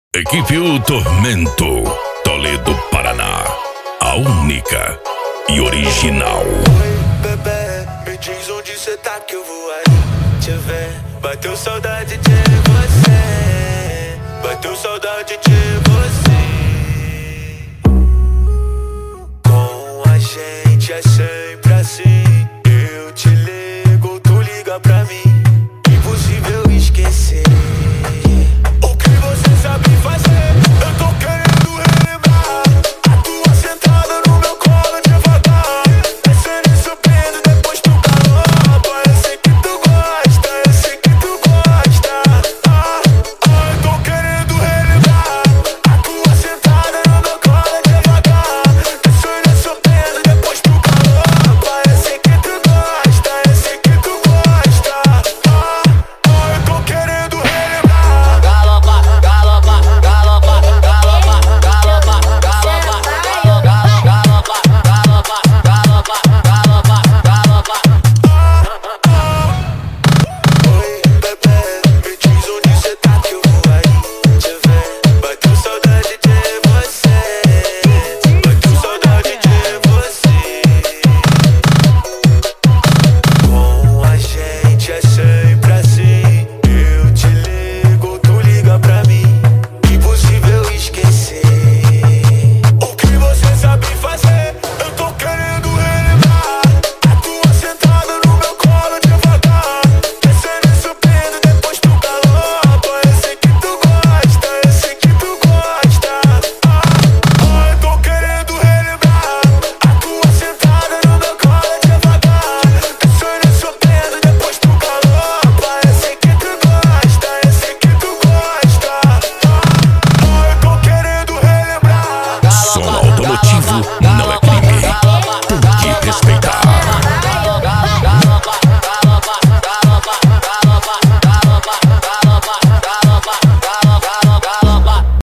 Equipe O Tormento, Toledo, Paraná. A única e original. Oi, bebê, me diz onde cê tá que eu vou aí te ver. Bateu saudade de você, bateu saudade de você. Com a gente é sempre assim. Eu te ligo, tu liga pra mim. Impossível esquecer o que você sabe fazer. Eu tô querendo relembrar a tua sentada no meu colo devagar, descendo e subindo depois do calor. Eu sei que tu gosta, eu sei que tu gosta. Eu tô querendo relembrar a tua sentada no meu colo devagar, descendo e subindo depois do calor. Eu sei que tu gosta, eu sei que tu gosta. Eu tô querendo relembrar. Galopa, galopa, galopa, galopa, galopa, galopa, galopa, galopa, galopa, galopa, galopa. Oi, bebê, me diz onde cê tá que eu vou aí te ver. Bateu saudade de você, bateu saudade de você. Com a gente é sempre assim. Eu te ligo, tu liga pra mim. Impossível esquecer o que você sabe fazer. Eu tô querendo relembrar a tua sentada no meu colo devagar, descendo e subindo depois do calor. Eu sei que tu gosta, eu sei que tu gosta. Eu tô querendo relembrar a tua sentada no meu colo devagar, descendo e subindo depois do calor. Eu sei que tu gosta, eu sei que tu gosta. Eu tô querendo relembrar. Som automotivo não